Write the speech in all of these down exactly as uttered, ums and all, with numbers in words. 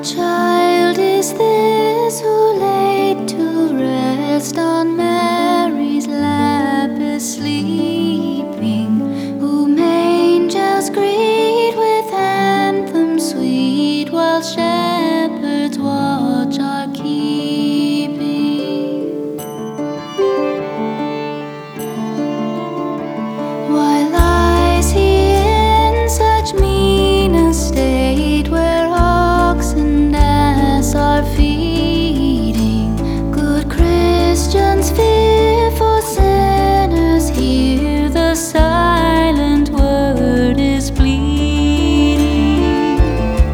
child is this who laid to rest on Mary's lap is sleeping, whom angels greet with anthems sweet, while shepherds watch are keeping. Why lies he in such mean estate, where ox and ass are feeding? Good Christians, fearful sinners, hear the silent word is pleading.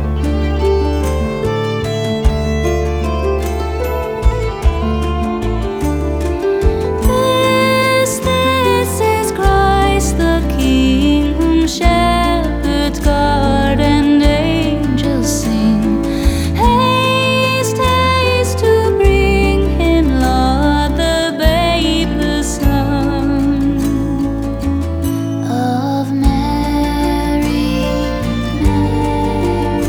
This, this is Christ the King, whom shepherds guard and angels sing. Haste, haste to bring him, Lord, the babe, the Son of Mary, Mary,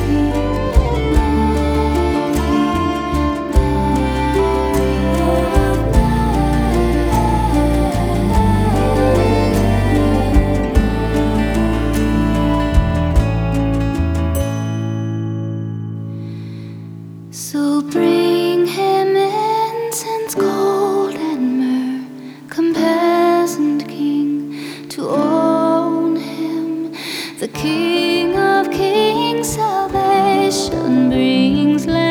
So bring him incense, gold, and myrrh, compassionate King, to own him. The King of kings salvation brings.